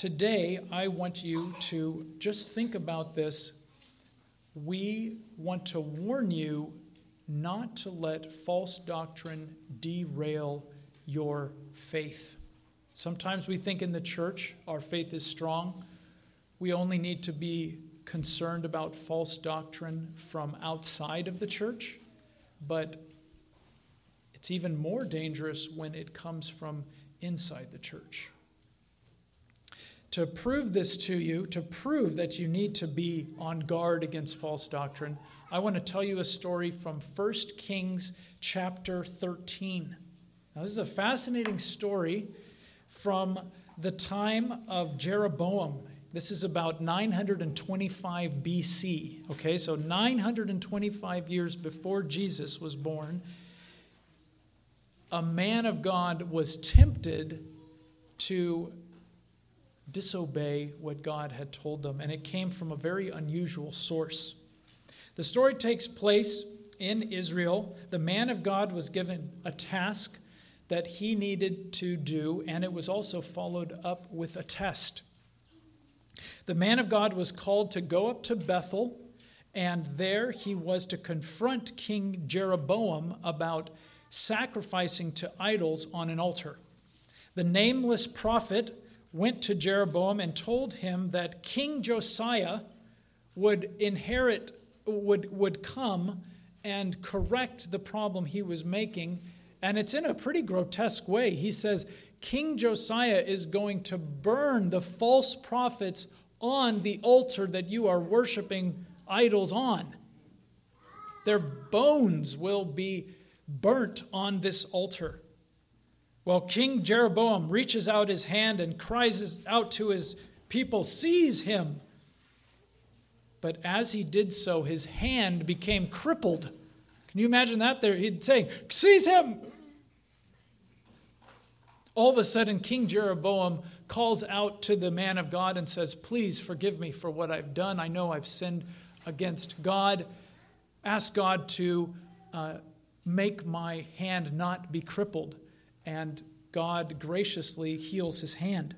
today I want you to just think about this. We want to warn you not to let false doctrine derail your faith. Sometimes we think in the church our faith is strong. We only need to be concerned about false doctrine from outside of the church, but it's even more dangerous when it comes from inside the church. To prove this to you, to prove that you need to be on guard against false doctrine, I want to tell you a story from 1 Kings chapter 13. Now, this is a fascinating story from the time of Jeroboam. This is about 925 BC. Okay, so 925 years before Jesus was born, a man of God was tempted to disobey what God had told them, and it came from a very unusual source. The story takes place in Israel. The man of God was given a task that he needed to do, and it was also followed up with a test. The man of God was called to go up to Bethel, and there he was to confront King Jeroboam about sacrificing to idols on an altar. The nameless prophet went to Jeroboam and told him that King Josiah would come and correct the problem he was making. And it's in a pretty grotesque way. He says, King Josiah is going to burn the false prophets on the altar that you are worshiping idols on. Their bones will be burnt on this altar. Well, King Jeroboam reaches out his hand and cries out to his people, "Seize him!" But as he did so, his hand became crippled. Can you imagine that? There, he'd say, "Seize him!" All of a sudden, King Jeroboam calls out to the man of God and says, "Please forgive me for what I've done. I know I've sinned against God. Ask God to make my hand not be crippled." And God graciously heals his hand.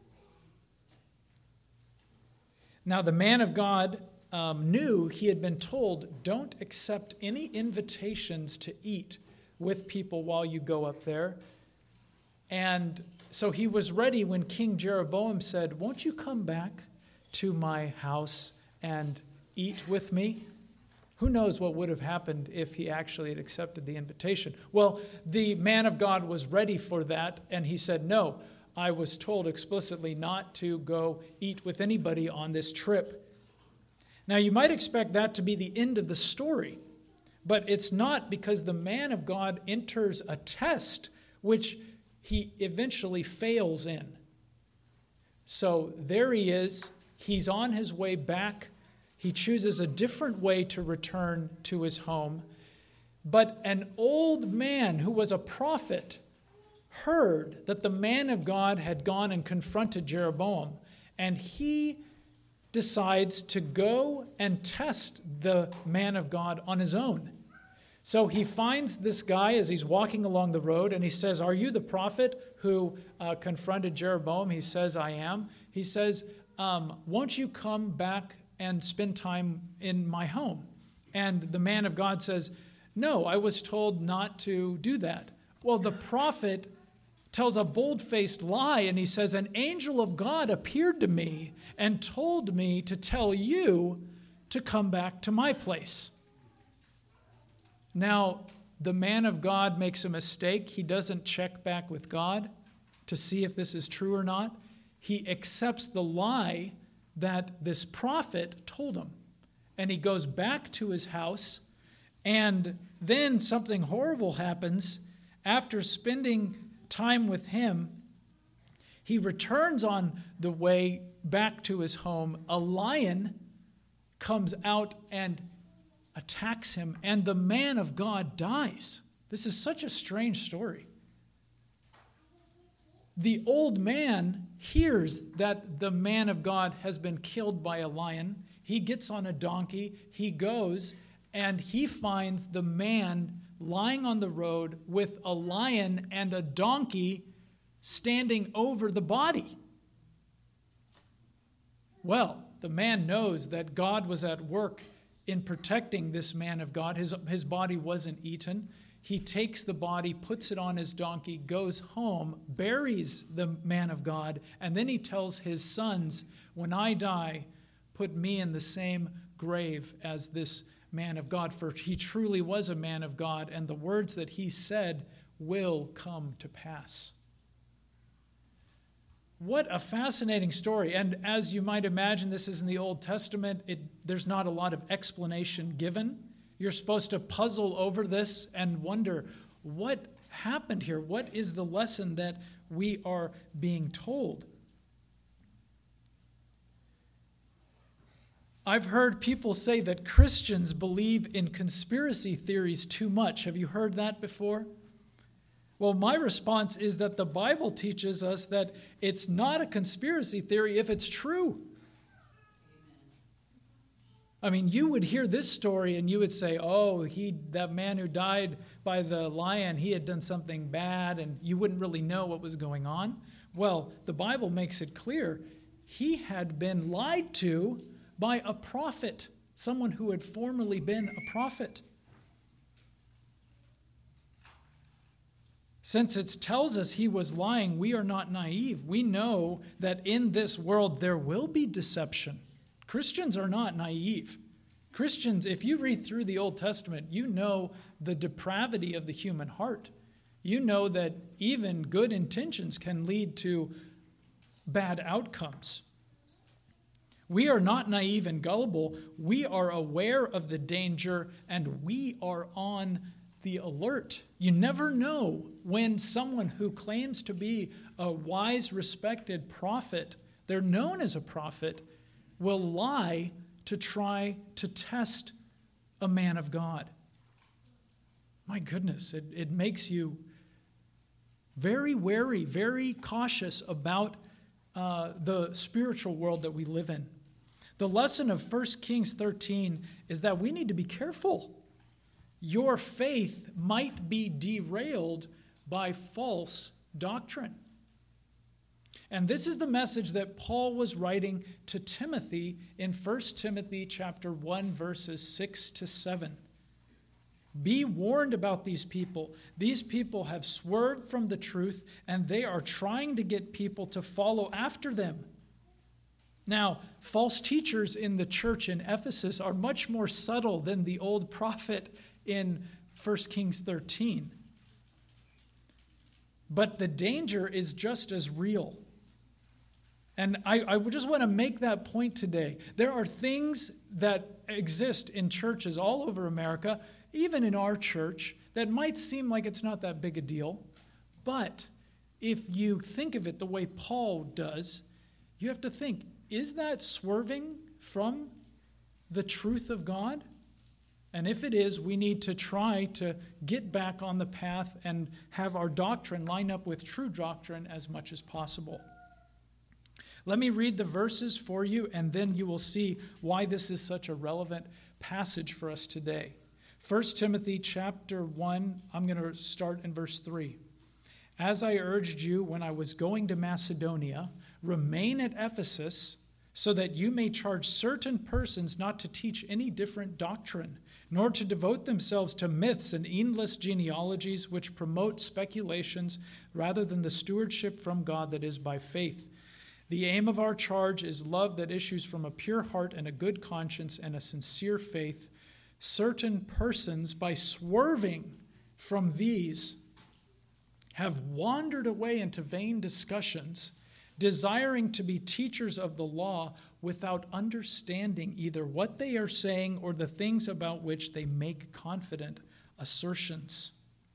Now, the man of God knew he had been told, don't accept any invitations to eat with people while you go up there. And so he was ready when King Jeroboam said, "Won't you come back to my house and eat with me?" Who knows what would have happened if he actually had accepted the invitation? Well, the man of God was ready for that, and he said, "No, I was told explicitly not to go eat with anybody on this trip." Now, you might expect that to be the end of the story, but it's not, because the man of God enters a test which he eventually fails in. So there he is. He's on his way back. He chooses a different way to return to his home. But an old man who was a prophet heard that the man of God had gone and confronted Jeroboam, and he decides to go and test the man of God on his own. So he finds this guy as he's walking along the road, and he says, "Are you the prophet who confronted Jeroboam?" He says, "I am." He says, "Won't you come back and spend time in my home?" And the man of God says, "No, I was told not to do that." Well, the prophet tells a bold-faced lie, and he says, "An angel of God appeared to me and told me to tell you to come back to my place." Now, the man of God makes a mistake. He doesn't check back with God to see if this is true or not. He accepts the lie that this prophet told him. And he goes back to his house, and then something horrible happens. After spending time with him, he returns on the way back to his home. A lion comes out and attacks him, and the man of God dies. This is such a strange story. The old man hears that the man of God has been killed by a lion. He gets on a donkey, he goes, and he finds the man lying on the road with a lion and a donkey standing over the body. Well, the man knows that God was at work in protecting this man of God. His body wasn't eaten. He takes the body, puts it on his donkey, goes home, buries the man of God, and then he tells his sons, when I die, put me in the same grave as this man of God, for he truly was a man of God, and the words that he said will come to pass. What a fascinating story. And as you might imagine, this is in the Old Testament. There's not a lot of explanation given. You're supposed to puzzle over this and wonder, what happened here? What is the lesson that we are being told? I've heard people say that Christians believe in conspiracy theories too much. Have you heard that before? Well, my response is that the Bible teaches us that it's not a conspiracy theory if it's true. I mean, you would hear this story and you would say, oh, that man who died by the lion, he had done something bad, and you wouldn't really know what was going on. Well, the Bible makes it clear he had been lied to by a prophet, someone who had formerly been a prophet. Since it tells us he was lying, we are not naive. We know that in this world there will be deception. Christians are not naive. Christians, if you read through the Old Testament, you know the depravity of the human heart. You know that even good intentions can lead to bad outcomes. We are not naive and gullible. We are aware of the danger, and we are on the alert. You never know when someone who claims to be a wise, respected prophet, they're known as a prophet, will lie to try to test a man of God. My goodness, it makes you very wary, very cautious about the spiritual world that we live in. The lesson of 1 Kings 13 is that we need to be careful. Your faith might be derailed by false doctrine. And this is the message that Paul was writing to Timothy in 1 Timothy chapter 1, verses 6 to 7. Be warned about these people. These people have swerved from the truth, and they are trying to get people to follow after them. Now, false teachers in the church in Ephesus are much more subtle than the old prophet in 1 Kings 13. But the danger is just as real. And I just want to make that point today. There are things that exist in churches all over America, even in our church, that might seem like it's not that big a deal. But if you think of it the way Paul does, you have to think, is that swerving from the truth of God? And if it is, we need to try to get back on the path and have our doctrine line up with true doctrine as much as possible. Let me read the verses for you, and then you will see why this is such a relevant passage for us today. 1 Timothy chapter 1, I'm going to start in verse 3. As I urged you when I was going to Macedonia, remain at Ephesus, so that you may charge certain persons not to teach any different doctrine, nor to devote themselves to myths and endless genealogies which promote speculations rather than the stewardship from God that is by faith. The aim of our charge is love that issues from a pure heart and a good conscience and a sincere faith. Certain persons, by swerving from these, have wandered away into vain discussions, desiring to be teachers of the law without understanding either what they are saying or the things about which they make confident assertions.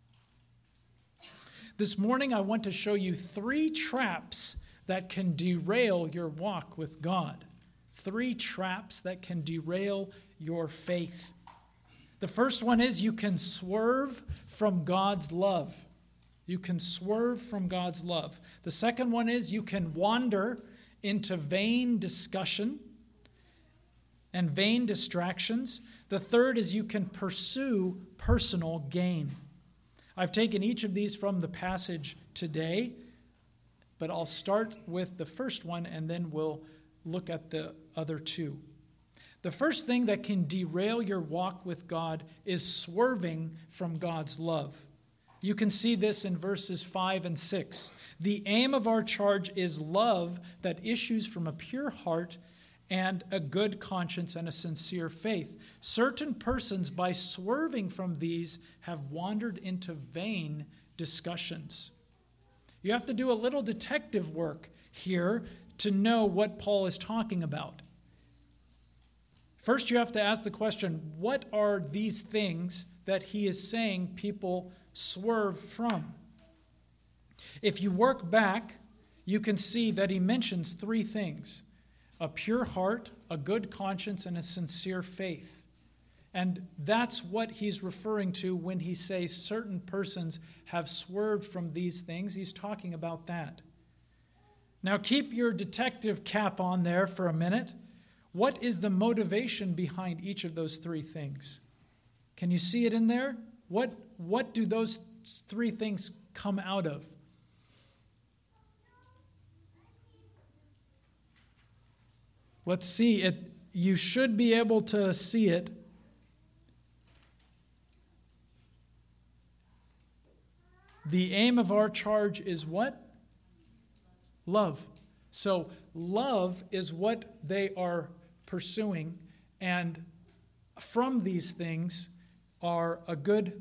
This morning I want to show you 3 traps that can derail your walk with God. 3 traps that can derail your faith. The first one is you can swerve from God's love. You can swerve from God's love. The second one is you can wander into vain discussion and vain distractions. The third is you can pursue personal gain. I've taken each of these from the passage today, but I'll start with the first one and then we'll look at the other two. The first thing that can derail your walk with God is swerving from God's love. You can see this in verses 5 and 6. The aim of our charge is love that issues from a pure heart and a good conscience and a sincere faith. Certain persons, by swerving from these, have wandered into vain discussions. You have to do a little detective work here to know what Paul is talking about. First, you have to ask the question, what are these things that he is saying people swerve from? If you work back, you can see that he mentions three things: a pure heart, a good conscience, and a sincere faith. And that's what he's referring to when he says certain persons have swerved from these things. He's talking about that. Now keep your detective cap on there for a minute. What is the motivation behind each of those three things? Can you see it in there? What do those three things come out of? Let's see it. You should be able to see it. The aim of our charge is what? Love. So love is what they are pursuing, and from these things are a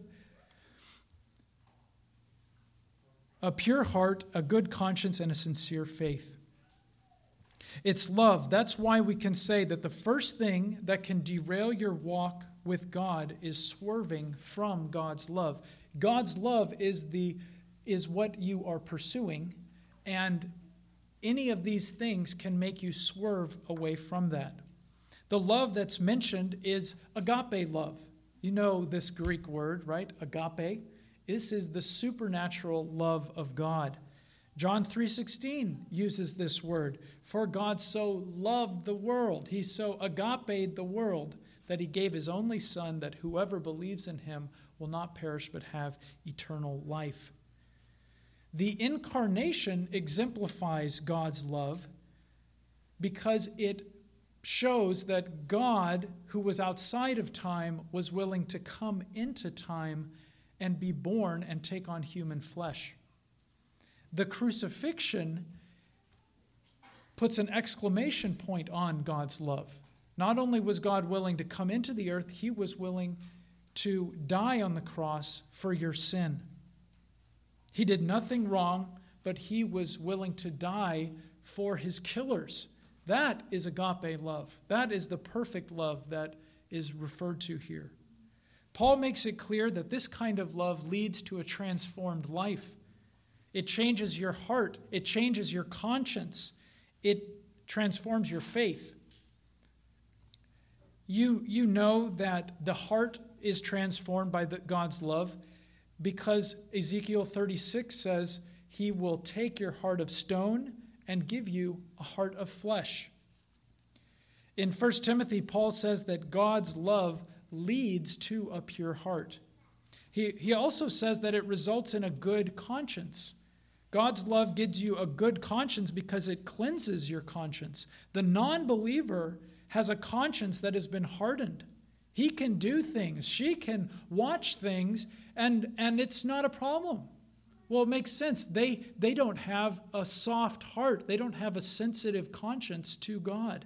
pure heart, a good conscience, and a sincere faith. It's love. That's why we can say that the first thing that can derail your walk with God is swerving from God's love. God's love is what you are pursuing, and any of these things can make you swerve away from that. The love that's mentioned is agape love. You know this Greek word, right? Agape. This is the supernatural love of God. John 3:16 uses this word. For God so loved the world. He so agape'd the world that he gave his only Son, that whoever believes in him will not perish but have eternal life. The incarnation exemplifies God's love because it shows that God, who was outside of time, was willing to come into time and be born and take on human flesh. The crucifixion puts an exclamation point on God's love. Not only was God willing to come into the earth, he was willing to die on the cross for your sin. He did nothing wrong, but he was willing to die for his killers. That is agape love. That is the perfect love that is referred to here. Paul makes it clear that this kind of love leads to a transformed life. It changes your heart. It changes your conscience. It transforms your faith. You know that the heart is transformed by God's love because Ezekiel 36 says he will take your heart of stone and give you a heart of flesh. In 1 Timothy, Paul says that God's love leads to a pure heart. He also says that it results in a good conscience. God's love gives you a good conscience because it cleanses your conscience. The non-believer has a conscience that has been hardened. He can do things. She can watch things, and it's not a problem. Well, it makes sense. They don't have a soft heart. They don't have a sensitive conscience to God.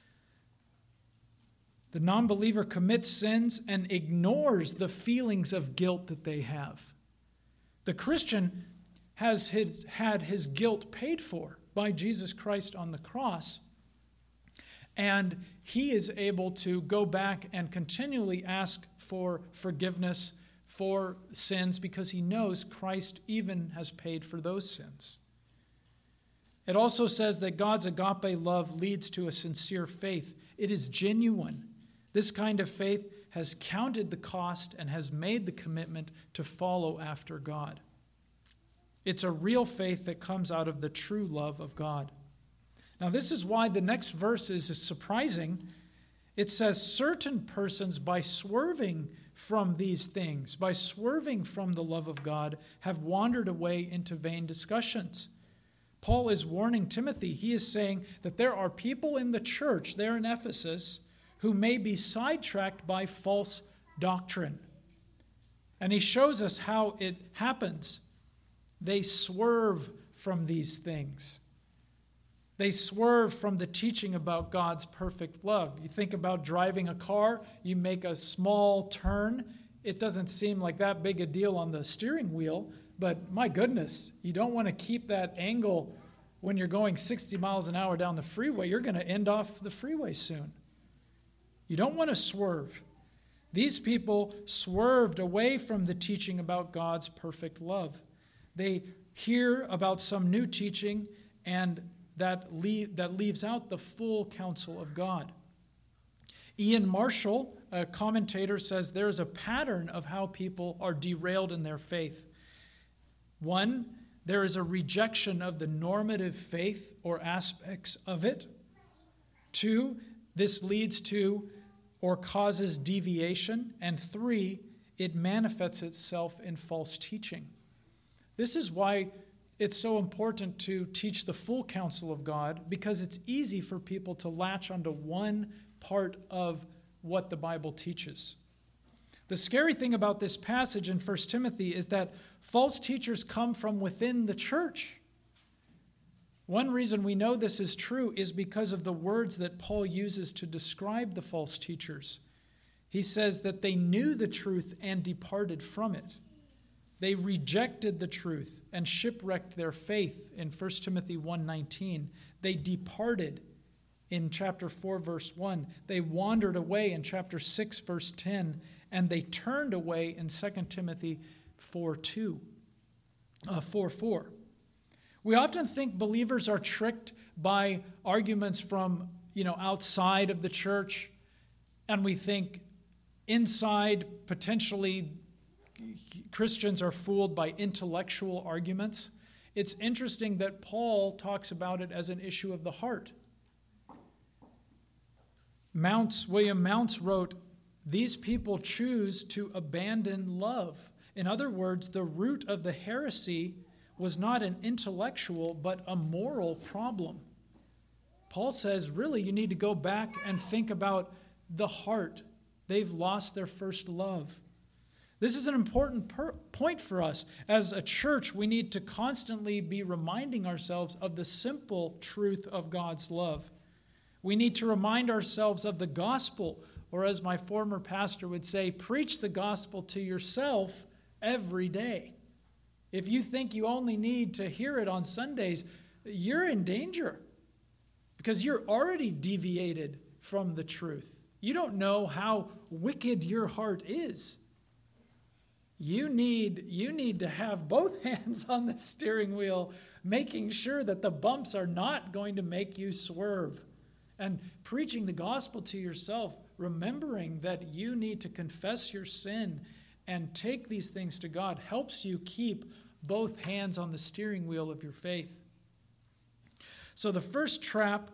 The non-believer commits sins and ignores the feelings of guilt that they have. The Christian has had his guilt paid for by Jesus Christ on the cross, and he is able to go back and continually ask for forgiveness for sins because he knows Christ even has paid for those sins. It also says that God's agape love leads to a sincere faith. It is genuine. This kind of faith has counted the cost and has made the commitment to follow after God. It's a real faith that comes out of the true love of God. Now, this is why the next verse is surprising. It says, certain persons, by swerving from these things, by swerving from the love of God, have wandered away into vain discussions. Paul is warning Timothy. He is saying that there are people in the church there in Ephesus who may be sidetracked by false doctrine. And he shows us how it happens. They swerve from these things. They swerve from the teaching about God's perfect love. You think about driving a car, you make a small turn. It doesn't seem like that big a deal on the steering wheel, but my goodness, you don't want to keep that angle when you're going 60 miles an hour down the freeway. You're going to end off the freeway soon. You don't want to swerve. These people swerved away from the teaching about God's perfect love. They hear about some new teaching, and that leaves out the full counsel of God. Ian Marshall, a commentator, says there is a pattern of how people are derailed in their faith. One, there is a rejection of the normative faith or aspects of it. Two, this leads to or causes deviation. And three, it manifests itself in false teaching. This is why it's so important to teach the full counsel of God, because it's easy for people to latch onto one part of what the Bible teaches. The scary thing about this passage in 1 Timothy is that false teachers come from within the church. One reason we know this is true is because of the words that Paul uses to describe the false teachers. He says that they knew the truth and departed from it. They rejected the truth and shipwrecked their faith in 1 Timothy 1:19. They departed in chapter 4, verse 1. They wandered away in chapter 6, verse 10. And they turned away in 2 Timothy 4:4. We often think believers are tricked by arguments from, outside of the church. And we think inside, potentially, Christians are fooled by intellectual arguments. It's interesting that Paul talks about it as an issue of the heart. William Mounce wrote, "These people choose to abandon love." In other words, the root of the heresy was not an intellectual but a moral problem. Paul says, really, you need to go back and think about the heart. They've lost their first love. This is an important point for us. As a church, we need to constantly be reminding ourselves of the simple truth of God's love. We need to remind ourselves of the gospel, or as my former pastor would say, preach the gospel to yourself every day. If you think you only need to hear it on Sundays, you're in danger because you're already deviated from the truth. You don't know how wicked your heart is. You need to have both hands on the steering wheel, making sure that the bumps are not going to make you swerve. And preaching the gospel to yourself, remembering that you need to confess your sin and take these things to God, helps you keep both hands on the steering wheel of your faith. So the first trap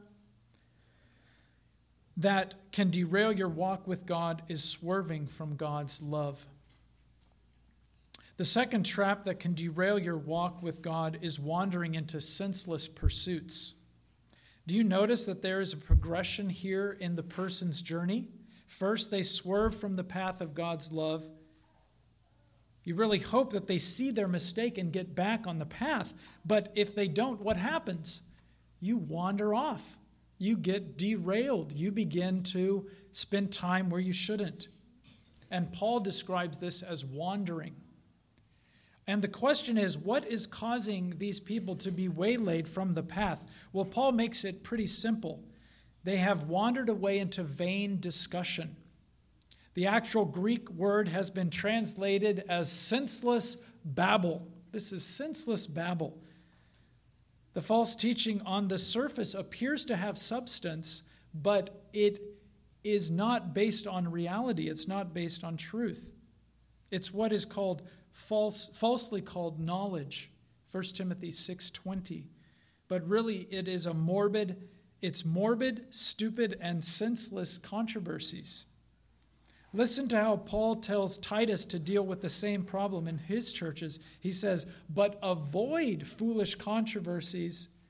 that can derail your walk with God is swerving from God's love. The second trap that can derail your walk with God is wandering into senseless pursuits. Do you notice that there is a progression here in the person's journey? First, they swerve from the path of God's love. You really hope that they see their mistake and get back on the path. But if they don't, what happens? You wander off. You get derailed. You begin to spend time where you shouldn't. And Paul describes this as wandering. And the question is, what is causing these people to be waylaid from the path? Well, Paul makes it pretty simple. They have wandered away into vain discussion. The actual Greek word has been translated as senseless babble. This is senseless babble. The false teaching on the surface appears to have substance, but it is not based on reality. It's not based on truth. It's what is called falsely called knowledge, 1 Timothy 6:20. But really it is morbid, stupid, and senseless controversies. Listen to how Paul tells Titus to deal with the same problem in his churches. He says, "But avoid foolish controversies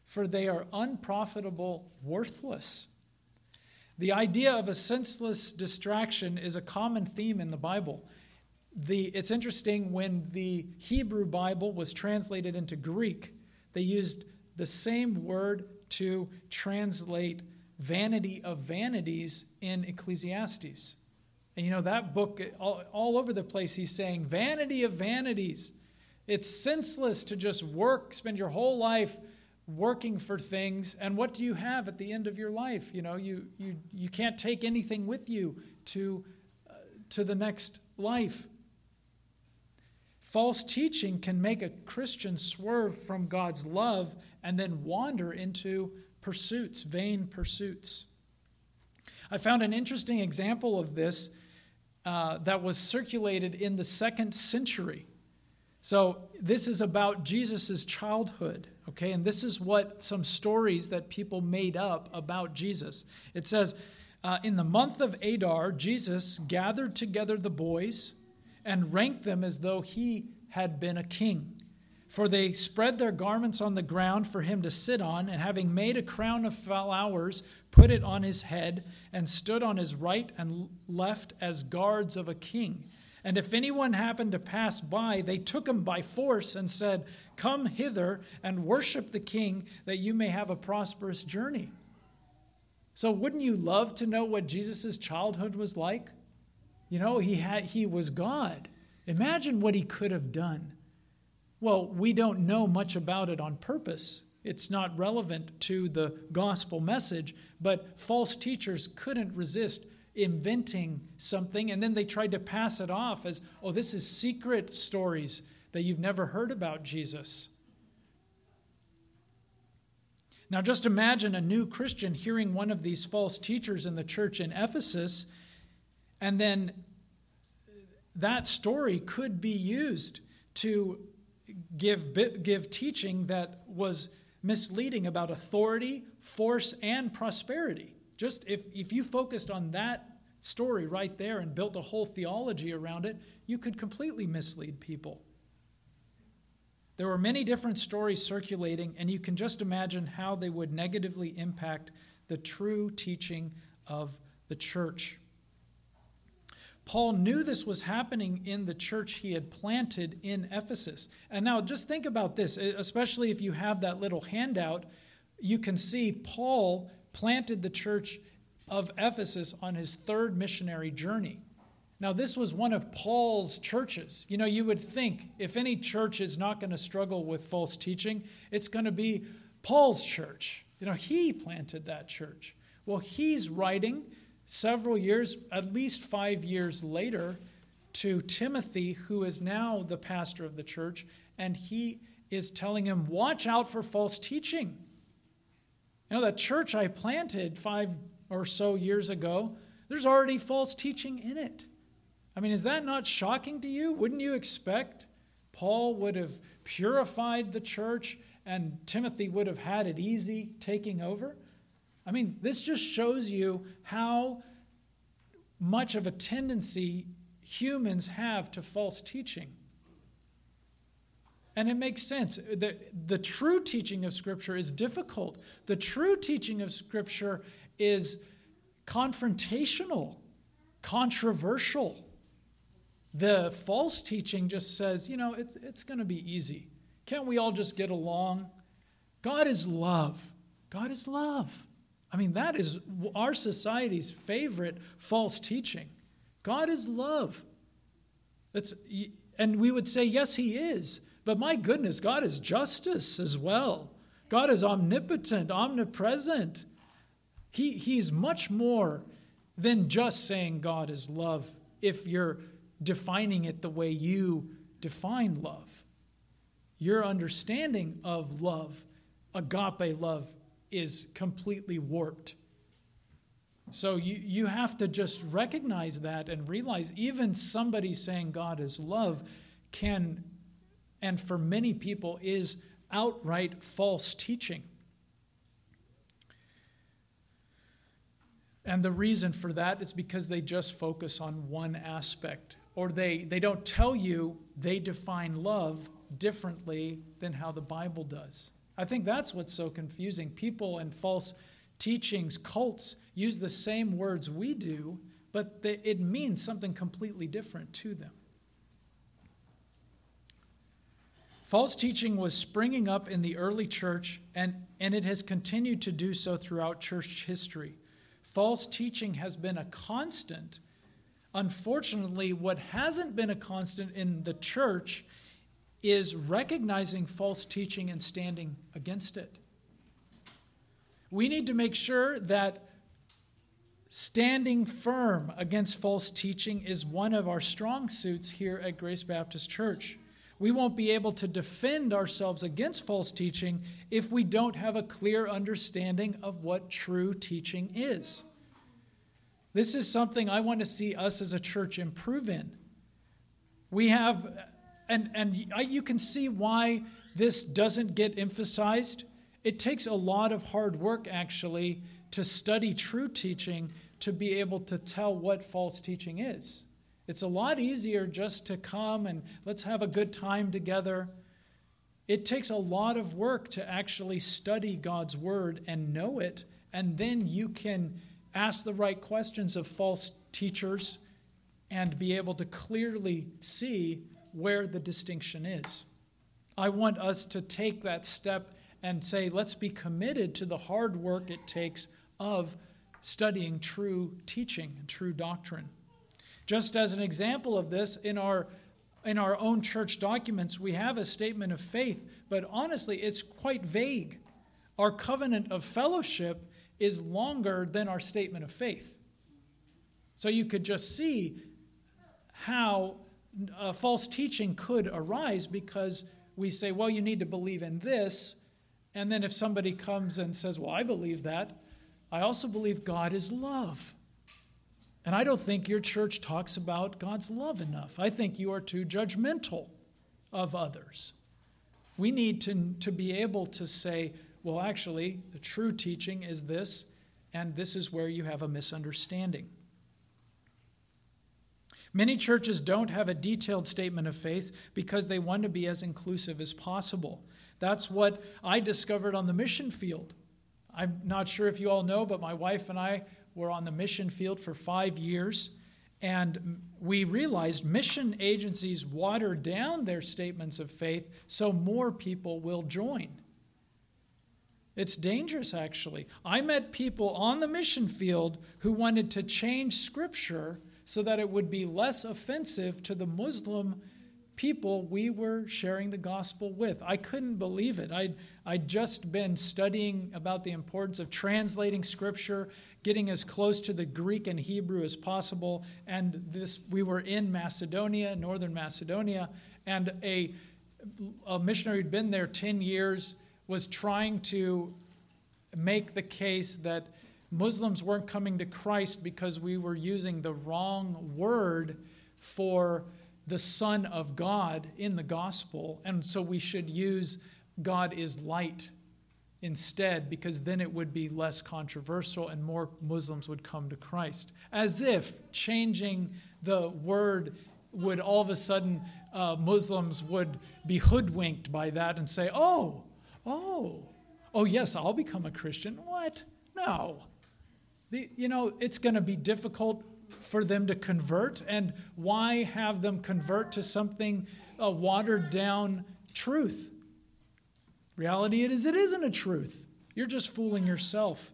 for they are unprofitable, worthless. The idea of a senseless distraction is a common theme in the Bible. It's interesting, when the Hebrew Bible was translated into Greek, they used the same word to translate vanity of vanities in Ecclesiastes. And that book, all over the place, he's saying, vanity of vanities. It's senseless to just work, spend your whole life working for things, and what do you have at the end of your life? You can't take anything with you to the next life. False teaching can make a Christian swerve from God's love and then wander into pursuits, vain pursuits. I found an interesting example of this that was circulated in the 2nd century. So this is about Jesus' childhood, okay? And this is what some stories that people made up about Jesus. It says, in the month of Adar, Jesus gathered together the boys and ranked them as though he had been a king. For they spread their garments on the ground for him to sit on, and having made a crown of flowers, put it on his head, and stood on his right and left as guards of a king. And if anyone happened to pass by, they took him by force and said, "Come hither and worship the king, that you may have a prosperous journey." So wouldn't you love to know what Jesus' childhood was like? He was God. Imagine what he could have done. Well, we don't know much about it on purpose. It's not relevant to the gospel message, but false teachers couldn't resist inventing something, and then they tried to pass it off as, this is secret stories that you've never heard about Jesus. Now just imagine a new Christian hearing one of these false teachers in the church in Ephesus, and then that story could be used to give teaching that was misleading about authority, force, and prosperity. Just if you focused on that story right there and built a whole theology around it, you could completely mislead people. There were many different stories circulating, and you can just imagine how they would negatively impact the true teaching of the church. Paul knew this was happening in the church he had planted in Ephesus. And now just think about this, especially if you have that little handout, you can see Paul planted the church of Ephesus on his 3rd missionary journey. Now, this was one of Paul's churches. You would think if any church is not going to struggle with false teaching, it's going to be Paul's church. He planted that church. Well, he's writing several years, at least 5 years later, to Timothy, who is now the pastor of the church, and he is telling him, watch out for false teaching. That church I planted 5 or so years ago, there's already false teaching in it. Is that not shocking to you? Wouldn't you expect Paul would have purified the church and Timothy would have had it easy taking over? This just shows you how much of a tendency humans have to false teaching. And it makes sense. The true teaching of Scripture is difficult. The true teaching of Scripture is confrontational, controversial. The false teaching just says, it's going to be easy. Can't we all just get along? God is love. God is love. That is our society's favorite false teaching. God is love. And we would say, yes, he is. But my goodness, God is justice as well. God is omnipotent, omnipresent. He's much more than just saying God is love if you're defining it the way you define love. Your understanding of love, agape love, is completely warped. So you have to just recognize that and realize even somebody saying God is love can, and for many people, is outright false teaching. And the reason for that is because they just focus on one aspect, or they don't tell you they define love differently than how the Bible does. I think that's what's so confusing. People in false teachings, cults, use the same words we do, but it means something completely different to them. False teaching was springing up in the early church, and it has continued to do so throughout church history. False teaching has been a constant. Unfortunately, what hasn't been a constant in the church is recognizing false teaching and standing against it. We need to make sure that standing firm against false teaching is one of our strong suits here at Grace Baptist Church. We won't be able to defend ourselves against false teaching if we don't have a clear understanding of what true teaching is. This is something I want to see us as a church improve in. We have, you can see why this doesn't get emphasized. It takes a lot of hard work, actually, to study true teaching to be able to tell what false teaching is. It's a lot easier just to come and let's have a good time together. It takes a lot of work to actually study God's word and know it, and then you can ask the right questions of false teachers and be able to clearly see where the distinction is. I want us to take that step and say, let's be committed to the hard work it takes of studying true teaching and true doctrine. Just as an example of this, in our own church documents, we have a statement of faith, but honestly, it's quite vague. Our covenant of fellowship is longer than our statement of faith. So you could just see how false teaching could arise because we say, well, you need to believe in this, and then if somebody comes and says, well, I believe that, I also believe God is love. And I don't think your church talks about God's love enough. I think you are too judgmental of others. We need to be able to say, well, actually, the true teaching is this, and this is where you have a misunderstanding. Many churches don't have a detailed statement of faith because they want to be as inclusive as possible. That's what I discovered on the mission field. I'm not sure if you all know, but my wife and I were on the mission field for 5 years, and we realized mission agencies water down their statements of faith so more people will join. It's dangerous, actually. I met people on the mission field who wanted to change Scripture so that it would be less offensive to the Muslim people we were sharing the gospel with. I couldn't believe it. I'd just been studying about the importance of translating Scripture, getting as close to the Greek and Hebrew as possible, and we were in Macedonia, northern Macedonia, and a missionary who'd been there 10 years was trying to make the case that Muslims weren't coming to Christ because we were using the wrong word for the Son of God in the gospel, and so we should use God is light instead, because then it would be less controversial and more Muslims would come to Christ. As if changing the word would all of a sudden, Muslims would be hoodwinked by that and say, oh, yes, I'll become a Christian. What? No. It's going to be difficult for them to convert, and why have them convert to something watered down truth? Reality it isn't a truth. You're just fooling yourself.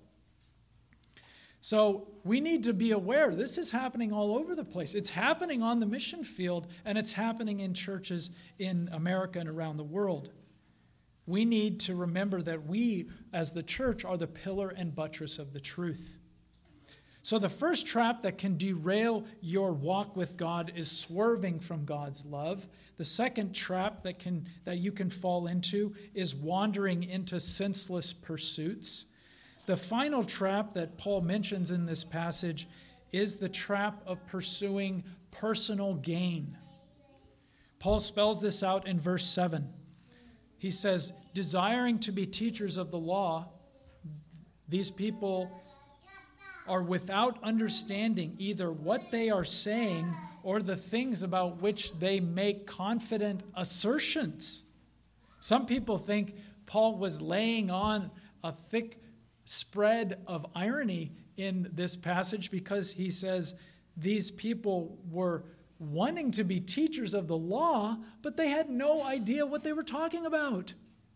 So we need to be aware this is happening all over the place. It's happening on the mission field, and it's happening in churches in America and around the world. We need to remember that we, as the church, are the pillar and buttress of the truth. So the first trap that can derail your walk with God is swerving from God's love. The second trap that you can fall into is wandering into senseless pursuits. The final trap that Paul mentions in this passage is the trap of pursuing personal gain. Paul spells this out in verse 7. He says, desiring to be teachers of the law, these people are without understanding either what they are saying or the things about which they make confident assertions. Some people think, Paul was laying on a thick spread of irony in this passage, because he says these people were wanting to be teachers of the law, but they had no idea what they were talking about.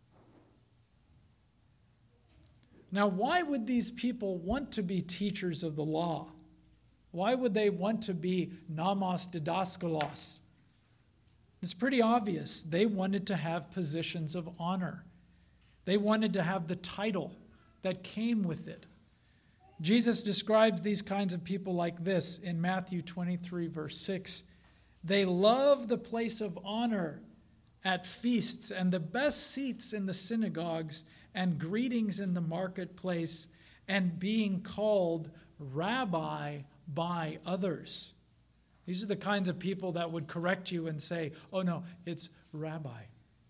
Now, why would these people want to be teachers of the law? Why would they want to be nomos didaskalos? It's pretty obvious. They wanted to have positions of honor. They wanted to have the title that came with it. Jesus describes these kinds of people like this in Matthew 23, verse 6. They love the place of honor at feasts and the best seats in the synagogues and greetings in the marketplace and being called rabbi by others. These are the kinds of people that would correct you and say, oh no, it's rabbi.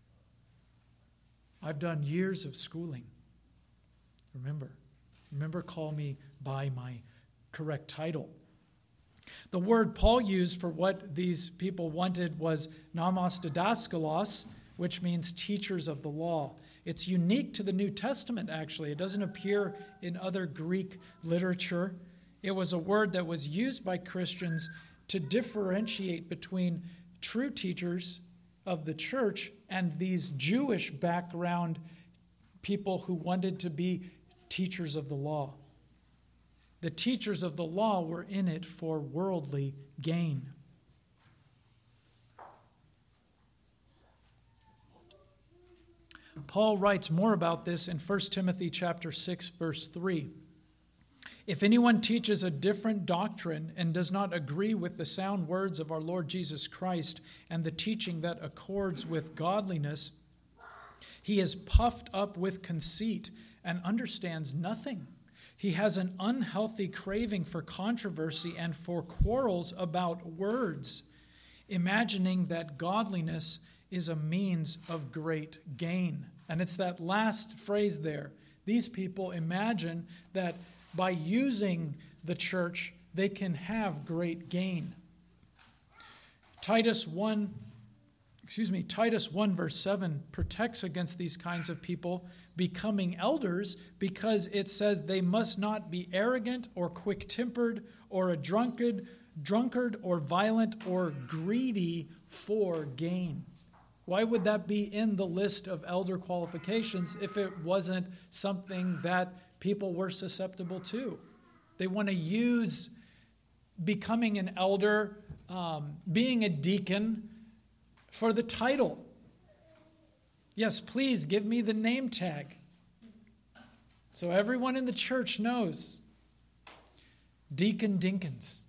I've done years of schooling. Remember, call me by my correct title. The word Paul used for what these people wanted was nomos didaskalos, which means teachers of the law. It's unique to the New Testament, actually. It doesn't appear in other Greek literature. It was a word that was used by Christians to differentiate between true teachers of the church and these Jewish background people who wanted to be teachers of the law. The teachers of the law were in it for worldly gain. Paul writes more about this in 1 Timothy chapter 6, verse 3. If anyone teaches a different doctrine and does not agree with the sound words of our Lord Jesus Christ and the teaching that accords with godliness, he is puffed up with conceit and understands nothing. He has an unhealthy craving for controversy and for quarrels about words, imagining that godliness is a means of great gain. And it's that last phrase there. These people imagine that by using the church, they can have great gain. Titus 1 verse 7 protects against these kinds of people becoming elders, because it says they must not be arrogant or quick-tempered or a drunkard or violent or greedy for gain. Why would that be in the list of elder qualifications if it wasn't something that people were susceptible to? They want to use becoming an elder, being a deacon, for the title. Yes, please give me the name tag, so everyone in the church knows. Deacon Dinkins.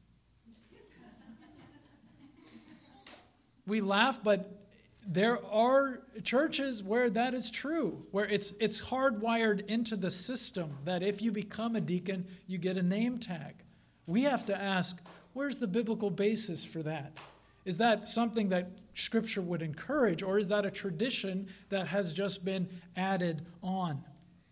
We laugh, but there are churches where that is true, where it's hardwired into the system that if you become a deacon, you get a name tag. We have to ask, where's the biblical basis for that? Is that something that Scripture would encourage, or is that a tradition that has just been added on?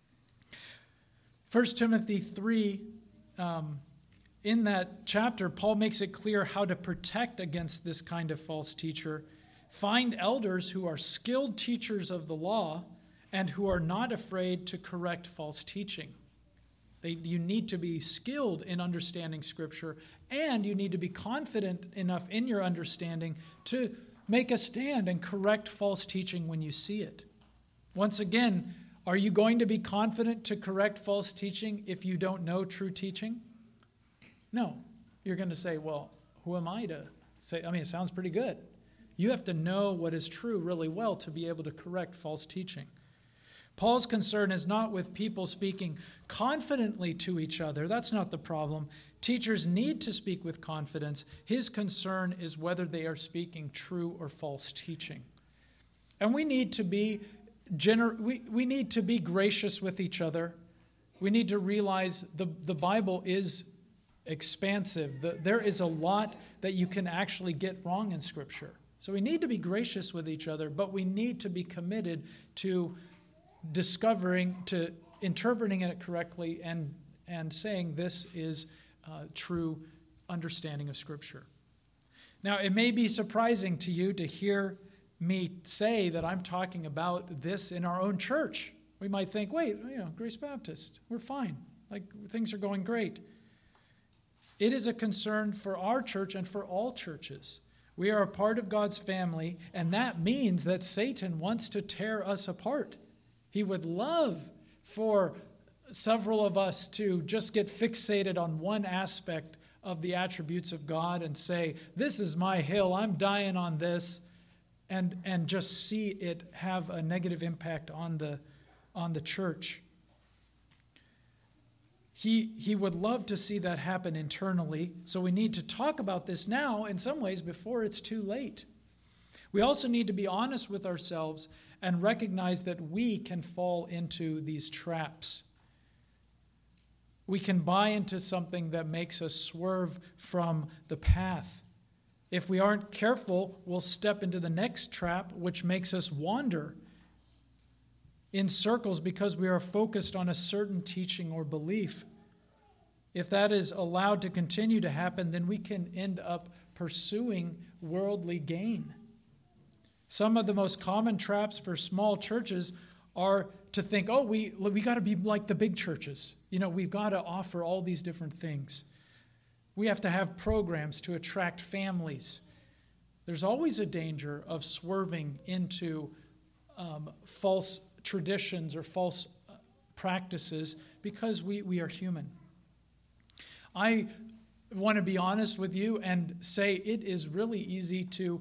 1 Timothy 3, in that chapter, Paul makes it clear how to protect against this kind of false teacher. Find elders who are skilled teachers of the law and who are not afraid to correct false teaching. You need to be skilled in understanding Scripture, and you need to be confident enough in your understanding to make a stand and correct false teaching when you see it. Once again, are you going to be confident to correct false teaching if you don't know true teaching? No. You're going to say, well, who am I to say? I mean, it sounds pretty good. You have to know what is true really well to be able to correct false teaching. Paul's concern is not with people speaking confidently to each other. That's not the problem. Teachers need to speak with confidence. His concern is whether they are speaking true or false teaching. And we need to be we need to be gracious with each other. We need to realize the Bible is expansive. There is a lot that you can actually get wrong in Scripture. So we need to be gracious with each other, but we need to be committed to interpreting it correctly and saying this is true understanding of Scripture. Now, it may be surprising to you to hear me say that I'm talking about this in our own church. We might think, wait, Grace Baptist, we're fine. Like, things are going great. It is a concern for our church and for all churches. We are a part of God's family, and that means that Satan wants to tear us apart. He would love for several of us to just get fixated on one aspect of the attributes of God and say, this is my hill, I'm dying on this, and just see it have a negative impact on the church. He would love to see that happen internally, so we need to talk about this now in some ways before it's too late. We also need to be honest with ourselves and recognize that we can fall into these traps. We can buy into something that makes us swerve from the path. If we aren't careful, we'll step into the next trap, which makes us wander in circles because we are focused on a certain teaching or belief. If that is allowed to continue to happen, then we can end up pursuing worldly gain. Some of the most common traps for small churches are to think, we got to be like the big churches. We've got to offer all these different things. We have to have programs to attract families. There's always a danger of swerving into false traditions or false practices because we are human. I want to be honest with you and say it is really easy to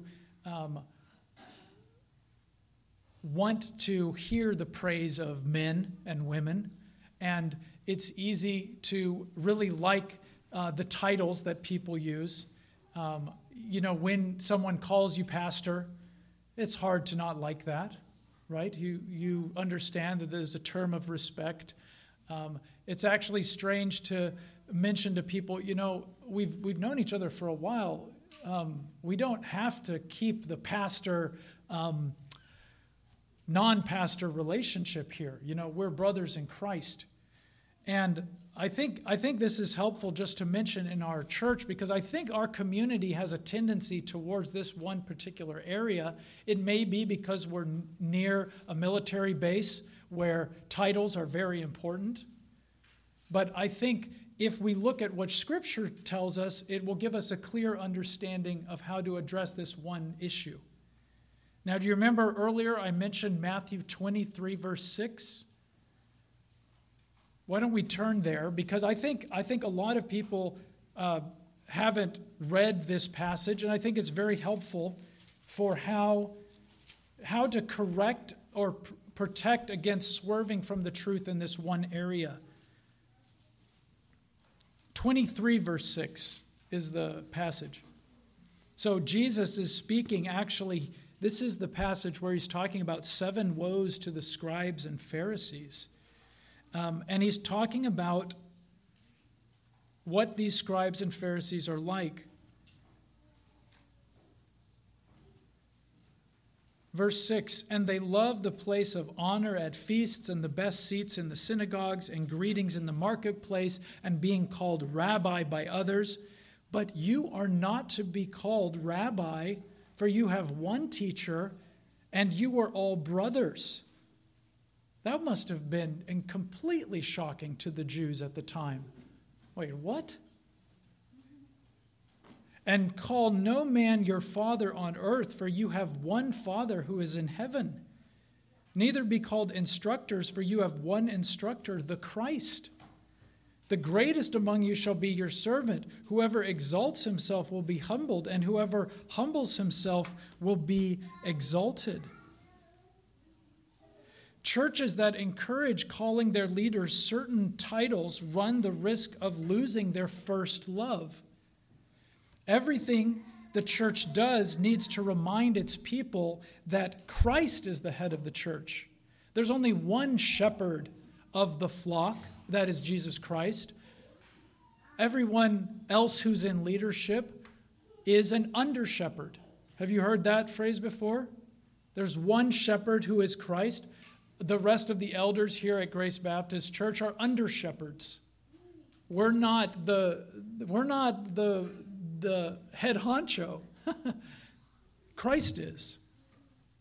want to hear the praise of men and women, and it's easy to really like the titles that people use. When someone calls you pastor, it's hard to not like that, right? You understand that there's a term of respect. It's actually strange to mention to people, we've known each other for a while. We don't have to keep the pastor non-pastor relationship here. We're brothers in Christ. And I think this is helpful just to mention in our church because I think our community has a tendency towards this one particular area. It may be because we're near a military base where titles are very important. But I think if we look at what Scripture tells us, it will give us a clear understanding of how to address this one issue. Now, do you remember earlier I mentioned Matthew 23, verse 6? Why don't we turn there? Because I think a lot of people haven't read this passage, and I think it's very helpful for how to correct or protect against swerving from the truth in this one area. 23, verse 6 is the passage. So Jesus is speaking, actually, this is the passage where he's talking about 7 woes to the scribes and Pharisees. And he's talking about what these scribes and Pharisees are like. Verse 6, and they love the place of honor at feasts and the best seats in the synagogues and greetings in the marketplace and being called rabbi by others. But you are not to be called rabbi, for you have one teacher, and you are all brothers. That must have been completely shocking to the Jews at the time. Wait, what? And call no man your father on earth, for you have one Father who is in heaven. Neither be called instructors, for you have one instructor, the Christ. The greatest among you shall be your servant. Whoever exalts himself will be humbled, and whoever humbles himself will be exalted. Churches that encourage calling their leaders certain titles run the risk of losing their first love. Everything the church does needs to remind its people that Christ is the head of the church. There's only one shepherd of the flock, that is Jesus Christ. Everyone else who's in leadership is an under-shepherd. Have you heard that phrase before? There's one shepherd who is Christ. The rest of the elders here at Grace Baptist Church are under-shepherds. We're not the head honcho. Christ is.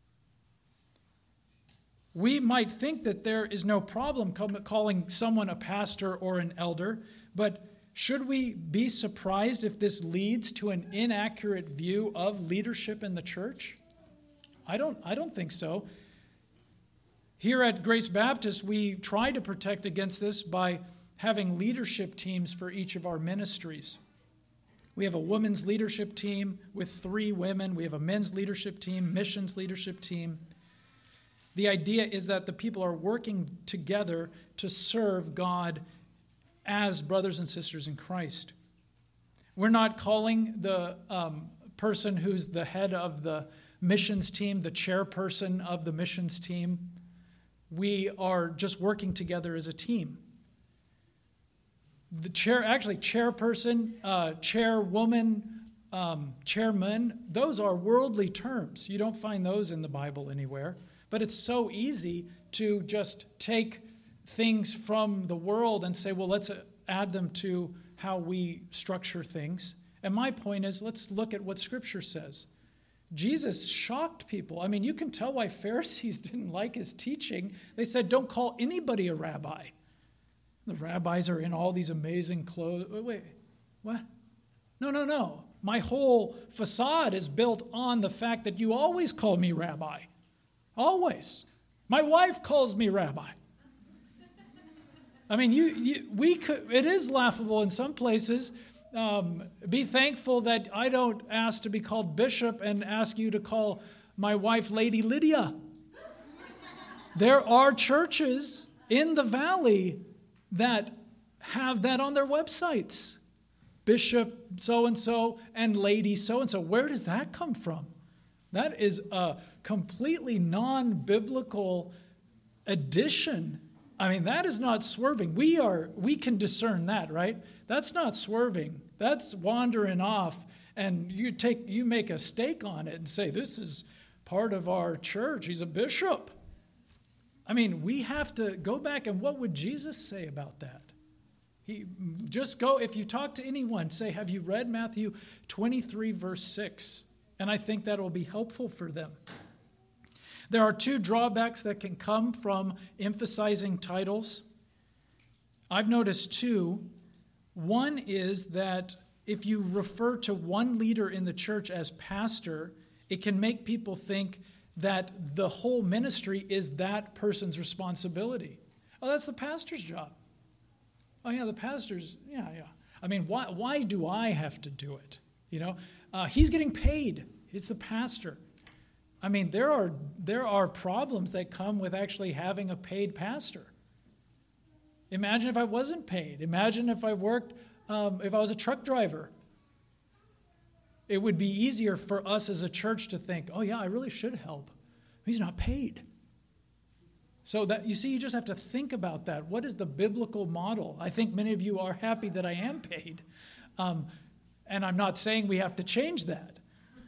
We might think that there is no problem calling someone a pastor or an elder, but should we be surprised if this leads to an inaccurate view of leadership in the church? I don't think so. Here at Grace Baptist, we try to protect against this by having leadership teams for each of our ministries. We have a women's leadership team with 3 women. We have a men's leadership team, missions leadership team. The idea is that the people are working together to serve God as brothers and sisters in Christ. We're not calling the person who's the head of the missions team the chairperson of the missions team. We are just working together as a team. The chairperson, chairwoman, chairman, those are worldly terms. You don't find those in the Bible anywhere. But it's so easy to just take things from the world and say, well, let's add them to how we structure things. And my point is, let's look at what Scripture says. Jesus shocked people. I mean, you can tell why Pharisees didn't like his teaching. They said, don't call anybody a rabbi. The rabbis are in all these amazing clothes. Wait, what? No. My whole facade is built on the fact that you always call me rabbi. Always. My wife calls me rabbi. I mean, it is laughable in some places. Be thankful that I don't ask to be called bishop and ask you to call my wife Lady Lydia. There are churches in the valley that have that on their websites. Bishop so-and-so and Lady so-and-so. Where does that come from? That is a completely non-biblical addition. I mean, that is not swerving. We can discern that, right? That's not swerving. That's wandering off, and you make a stake on it and say, this is part of our church. He's a bishop. I mean, we have to go back, and what would Jesus say about that? If you talk to anyone, say, have you read Matthew 23, verse 6? And I think that will be helpful for them. There are 2 drawbacks that can come from emphasizing titles. I've noticed 2. One is that if you refer to one leader in the church as pastor, it can make people think that the whole ministry is that person's responsibility. Oh, that's the pastor's job. Oh, yeah, the pastor's, yeah. I mean, why do I have to do it? You know, he's getting paid. It's the pastor. I mean, there are problems that come with actually having a paid pastor. Imagine if I wasn't paid. Imagine if I worked, if I was a truck driver. It would be easier for us as a church to think, oh yeah, I really should help. He's not paid. So that, you see, you just have to think about that. What is the biblical model? I think many of you are happy that I am paid. And I'm not saying we have to change that.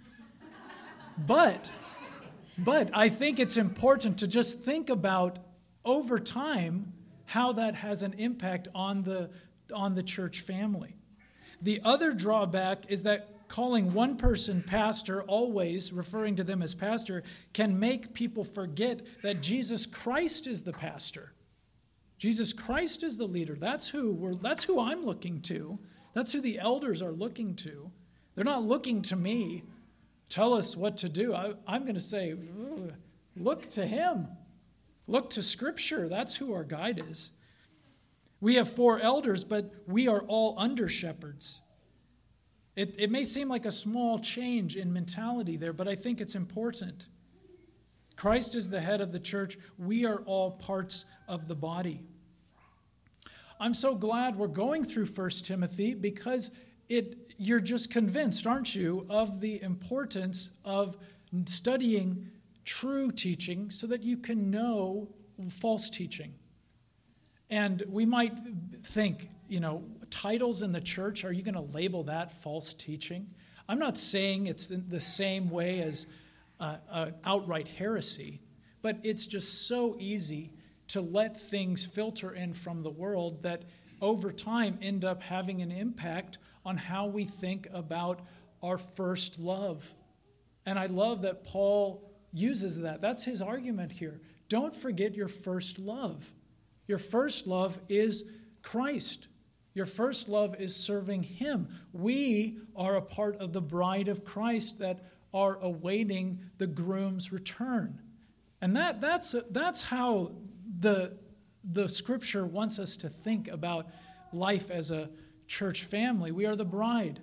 But I think it's important to just think about over time how that has an impact on the church family. The other drawback is that calling one person pastor, always referring to them as pastor, can make people forget that Jesus Christ is the pastor. Jesus Christ is the leader. That's who I'm looking to. That's who the elders are looking to. They're not looking to me. Tell us what to do. I'm going to say, look to him. Look to Scripture. That's who our guide is. We have 4 elders, but we are all under shepherds. It may seem like a small change in mentality there, but I think it's important. Christ is the head of the church. We are all parts of the body. I'm so glad we're going through 1 Timothy because you're just convinced, aren't you, of the importance of studying true teaching so that you can know false teaching. And we might think, titles in the church, are you going to label that false teaching? I'm not saying it's in the same way as outright heresy, but it's just so easy to let things filter in from the world that over time end up having an impact on how we think about our first love. And I love that Paul uses that. That's his argument here. don't forget your first love. Your first love is Christ. Your first love is serving Him. We are a part of the bride of Christ that are awaiting the groom's return. And that's how the Scripture wants us to think about life as a church family. We are the bride.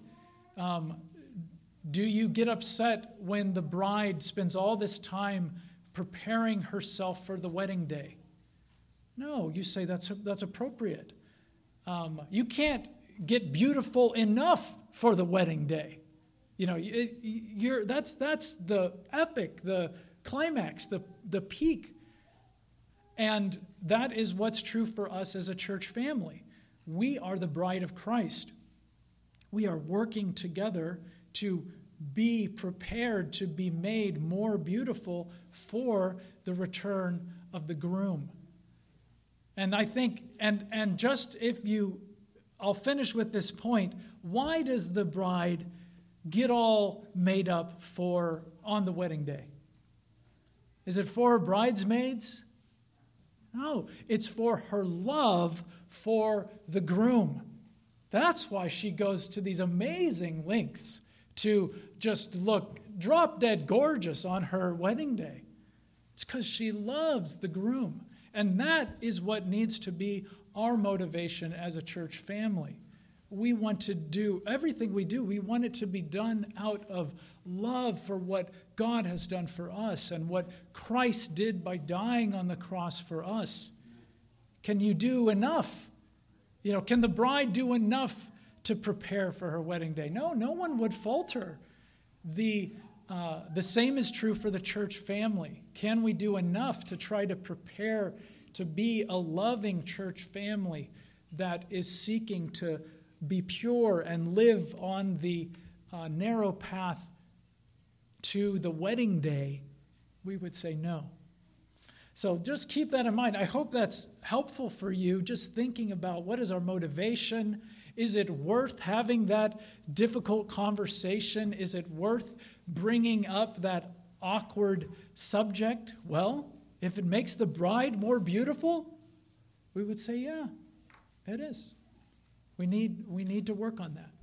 Do you get upset when the bride spends all this time preparing herself for the wedding day? No, you say that's appropriate. You can't get beautiful enough for the wedding day. You know, that's the epic, the climax, the peak. And that is what's true for us as a church family. We are the bride of Christ. We are working together to be prepared to be made more beautiful for the return of the groom. And I think, and just I'll finish with this point. Why does the bride get all made up on the wedding day? Is it for her bridesmaids? No, it's for her love for the groom. That's why she goes to these amazing lengths to just look drop dead gorgeous on her wedding day. It's because she loves the groom. And that is what needs to be our motivation as a church family. We want to do everything we do, we want it to be done out of love for what God has done for us and what Christ did by dying on the cross for us. Can you do enough? You know, can the bride do enough to prepare for her wedding day? No one would falter. The same is true for the church family. Can we do enough to try to prepare to be a loving church family that is seeking to be pure and live on the narrow path to the wedding day? We would say no. So just keep that in mind. I hope that's helpful for you, just thinking about what is our motivation. Is it worth having that difficult conversation? Is it worth bringing up that awkward subject? Well, if it makes the bride more beautiful, we would say, yeah, it is. We need to work on that.